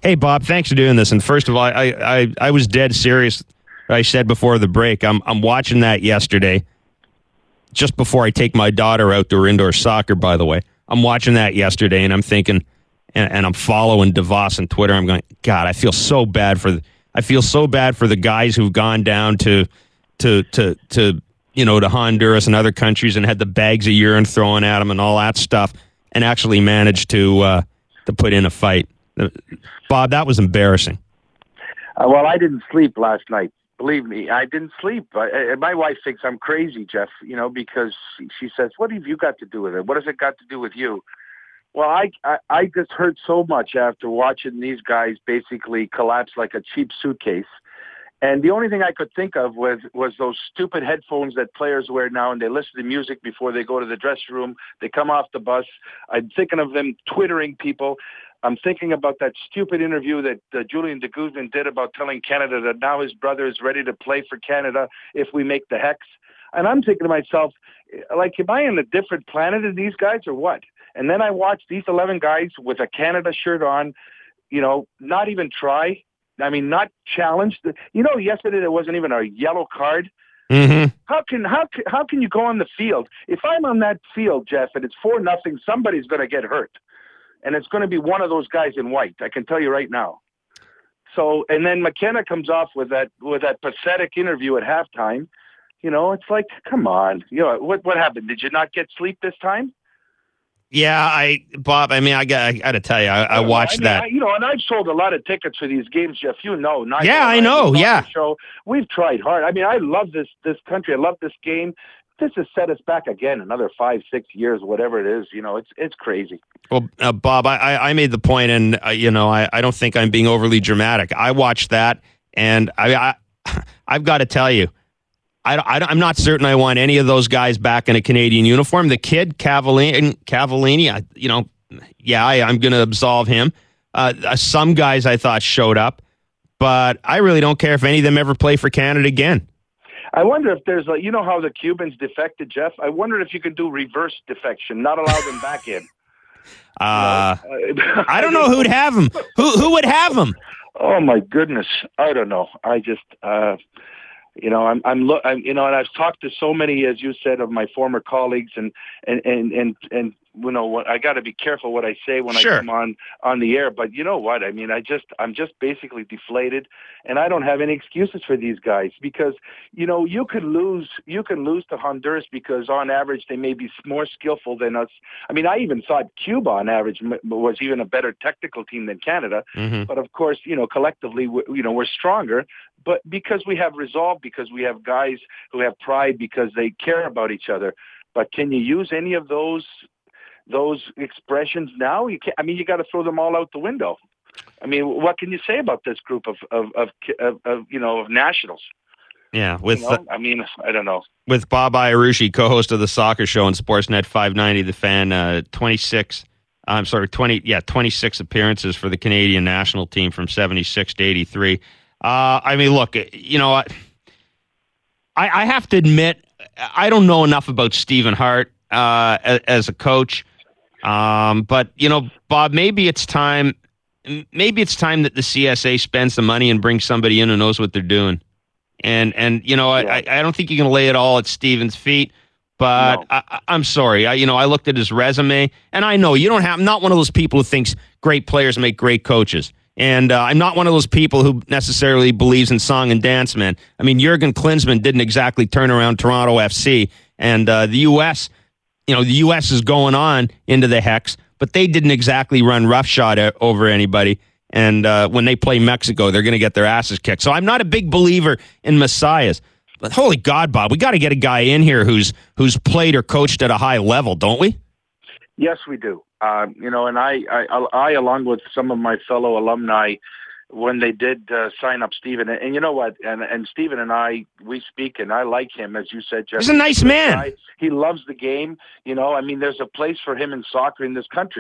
Hey, Bob, thanks for doing this. And first of all, I was dead serious. I said before the break, I'm watching that yesterday, just before I take my daughter outdoor indoor soccer, by the way. I'm watching that yesterday, and I'm thinking, and I'm following DeVos on Twitter. I'm going, God, I feel so bad for the guys who've gone down to Honduras and other countries and had the bags of urine thrown at them and all that stuff, and actually managed to put in a fight. Bob, that was embarrassing. Well, I didn't sleep last night. Believe me, I didn't sleep. My wife thinks I'm crazy, Jeff, because she says, what have you got to do with it? What has it got to do with you? Well, I just heard so much after watching these guys basically collapse like a cheap suitcase. And the only thing I could think of was those stupid headphones that players wear now, and they listen to music before they go to the dressing room. They come off the bus. I'm thinking of them twittering people. I'm thinking about that stupid interview that Julian de Guzman did about telling Canada that now his brother is ready to play for Canada if we make the Hex. And I'm thinking to myself, like, am I on a different planet than these guys or what? And then I watch these 11 guys with a Canada shirt on, not even try. I mean, not challenged. Yesterday there wasn't even a yellow card. Mm-hmm. How can you go on the field? If I'm on that field, Jeff, and it's 4-0, somebody's going to get hurt. And it's going to be one of those guys in white. I can tell you right now. So, and then McKenna comes off with that pathetic interview at halftime. It's like, come on. What happened? Did you not get sleep this time? Yeah, Bob. I mean, I got to tell you, I watched that. And I've sold a lot of tickets for these games, Jeff. I know. Yeah. Show. We've tried hard. I mean, I love this country. I love this game. This has set us back again another 5-6 years, whatever it is. It's crazy. Well, Bob, I made the point, and I don't think I'm being overly dramatic. I watched that, and I've got to tell you, I'm not certain I want any of those guys back in a Canadian uniform. The kid Cavallini, I'm going to absolve him. Some guys I thought showed up, but I really don't care if any of them ever play for Canada again. I wonder if there's how the Cubans defected, Jeff? I wonder if you could do reverse defection, not allow them back in. I don't know who'd have them. Who would have them? Oh my goodness, I don't know. I just, and I've talked to so many, as you said, of my former colleagues, and I got to be careful what I say when Sure. I come on the air. But you know what? I mean, I'm just basically deflated, and I don't have any excuses for these guys because you can lose to Honduras because on average they may be more skillful than us. I mean, I even thought Cuba on average was even a better technical team than Canada. Mm-hmm. But of course, collectively, we're stronger. But because we have resolve, because we have guys who have pride, because they care about each other. But can you use any of those expressions now? You can't. I mean, you got to throw them all out the window. I mean, what can you say about this group of nationals? Yeah, I don't know. With Bob Iarusci, co-host of the soccer show on Sportsnet 590, The Fan, 26 appearances for the Canadian national team from 76 to 83. Look, I have to admit, I don't know enough about Stephen Hart as a coach. But Bob, maybe it's time that the CSA spends the money and brings somebody in who knows what they're doing. And I don't think you can lay it all at Stephen's feet. But no. I'm sorry. I looked at his resume, and I know I'm not one of those people who thinks great players make great coaches. And I'm not one of those people who necessarily believes in song and dance, man. I mean, Jurgen Klinsmann didn't exactly turn around Toronto FC, and the U.S. The U.S. is going on into the Hex, but they didn't exactly run roughshod over anybody. And when they play Mexico, they're going to get their asses kicked. So I'm not a big believer in messiahs. But holy God, Bob, we got to get a guy in here who's played or coached at a high level, don't we? Yes, we do. And I, along with some of my fellow alumni, when they did sign up Stephen, and you know what, and Stephen and I, we speak, and I like him, as you said, Jeff. He's a nice man. He loves the game. There's a place for him in soccer in this country.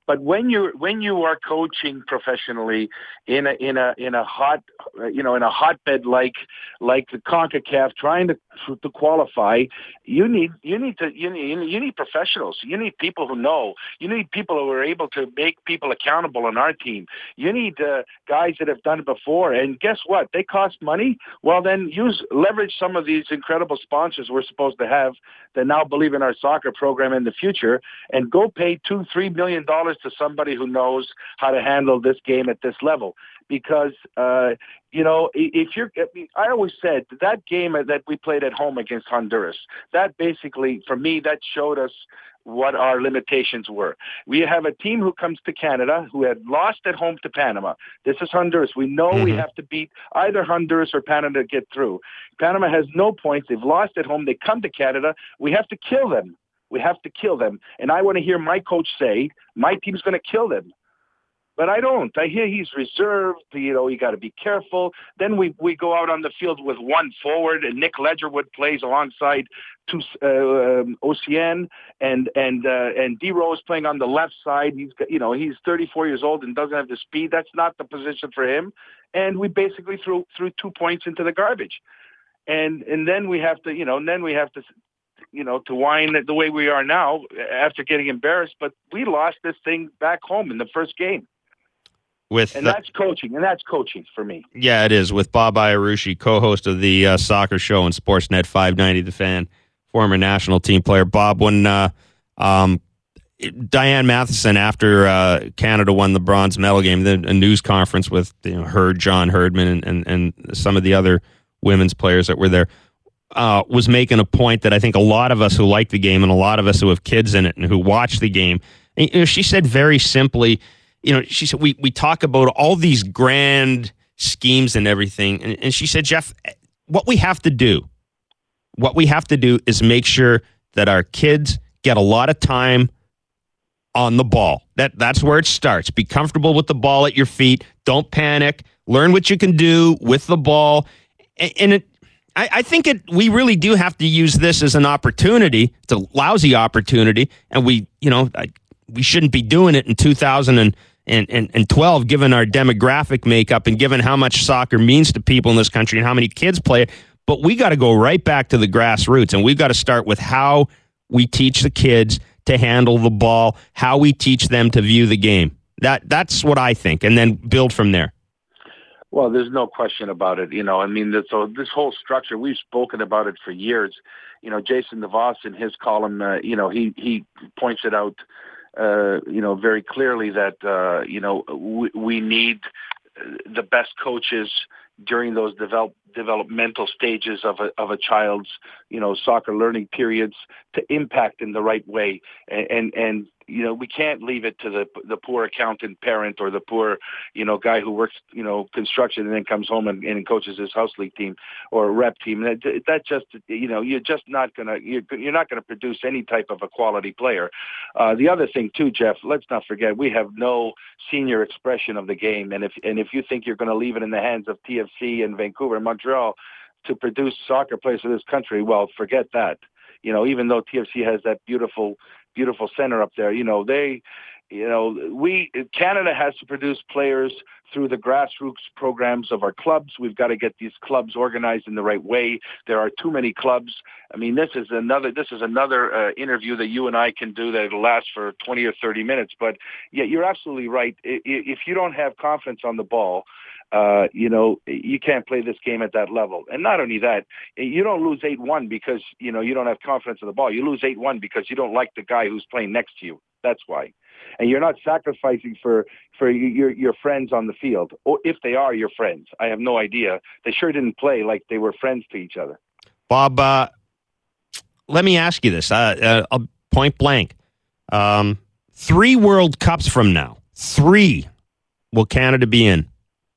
But when you are coaching professionally in a hotbed like the CONCACAF, trying to qualify, you need professionals. You need people who know. You need people who are able to make people accountable on our team. You need guys that have done it before. And guess what? They cost money. Well, then leverage some of these incredible sponsors we're supposed to have that now believe in our soccer program in the future, and go pay $2-3 million to somebody who knows how to handle this game at this level. Because I always said that game that we played at home against Honduras, that basically, for me, that showed us what our limitations were. We have a team who comes to Canada who had lost at home to Panama. This is Honduras. We know we have to beat either Honduras or Panama to get through. Panama has no points. They've lost at home. They come to Canada. We have to kill them. We have to kill them. And I want to hear my coach say, my team's going to kill them. But I don't. I hear he's reserved. You got to be careful. Then we go out on the field with one forward, and Nick Ledgerwood plays alongside Ocean, and D Rose playing on the left side. He's 34 years old and doesn't have the speed. That's not the position for him. And we basically threw 2 points into the garbage. And then we have to, to whine the way we are now after getting embarrassed. But we lost this thing back home in the first game. That's coaching, and that's coaching for me. Yeah, it is. With Bob Iarusci, co-host of the soccer show on Sportsnet 590 The Fan, former national team player. Bob, when Diane Matheson, after Canada won the bronze medal game, a news conference with John Herdman and some of the other women's players that were there, was making a point that I think a lot of us who like the game and a lot of us who have kids in it and who watch the game, she said very simply, she said, we talk about all these grand schemes and everything. And she said, Jeff, what we have to do is make sure that our kids get a lot of time on the ball. That's where it starts. Be comfortable with the ball at your feet. Don't panic. Learn what you can do with the ball. And I think we really do have to use this as an opportunity. It's a lousy opportunity. And we shouldn't be doing it in 2012, given our demographic makeup and given how much soccer means to people in this country and how many kids play it. But we got to go right back to the grassroots, and we've got to start with how we teach the kids to handle the ball, how we teach them to view the game. That's what I think, and then build from there. Well, there's no question about it. So this whole structure, we've spoken about it for years. Jason DeVos in his column, he points it out, very clearly that, we need the best coaches during those developmental stages of a child's, soccer learning periods to impact in the right way. And we can't leave it to the poor accountant parent or the poor, guy who works, construction and then comes home and coaches his house league team or a rep team. That just, you're just not you're not going to produce any type of a quality player. The other thing too, Jeff, let's not forget, we have no senior expression of the game. And if you think you're going to leave it in the hands of TFC and Vancouver and Montreal to produce soccer players for this country, well, forget that. Even though TFC has that beautiful center up there, Canada has to produce players through the grassroots programs of our clubs. We've got to get these clubs organized in the right way. There are too many clubs. I mean, this is another interview that you and I can do that will last for 20 or 30 minutes. But yeah, you're absolutely right. If you don't have confidence on the ball, you can't play this game at that level. And not only that, you don't lose 8-1 because, you don't have confidence in the ball. You lose 8-1 because you don't like the guy who's playing next to you. That's why. And you're not sacrificing for your friends on the field, or if they are your friends. I have no idea. They sure didn't play like they were friends to each other. Bob, let me ask you this, point blank. 3 World Cups from now, 3 will Canada be in?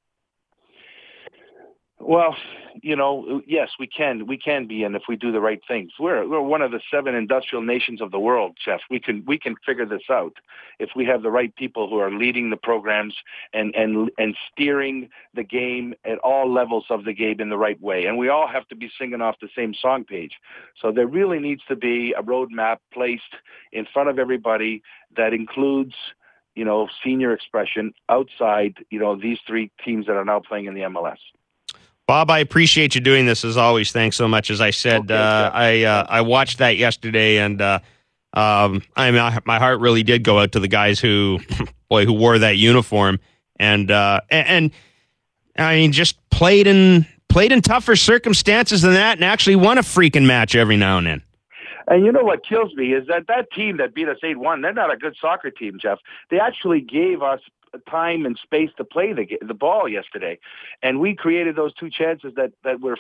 Well, yes, we can. We can be in if we do the right things. We're one of the 7 industrial nations of the world, Jeff. We can figure this out if we have the right people who are leading the programs and steering the game at all levels of the game in the right way. And we all have to be singing off the same song page. So there really needs to be a roadmap placed in front of everybody that includes senior expression outside, these three teams that are now playing in the MLS. Bob, I appreciate you doing this as always. Thanks so much. As I said, I watched that yesterday, and my heart really did go out to the guys who wore that uniform, and I mean, just played in tougher circumstances than that, and actually won a freaking match every now and then. And you know what kills me is that team that beat us 8-1, they're not a good soccer team, Jeff. They actually gave us time and space to play the ball yesterday, and we created those two chances that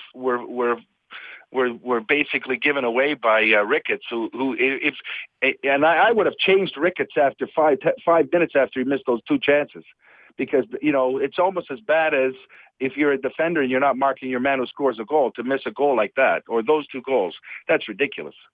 were basically given away by Ricketts. I would have changed Ricketts after 5 minutes after he missed those two chances, because it's almost as bad as if you're a defender and you're not marking your man who scores a goal to miss a goal like that, or those two goals. That's ridiculous.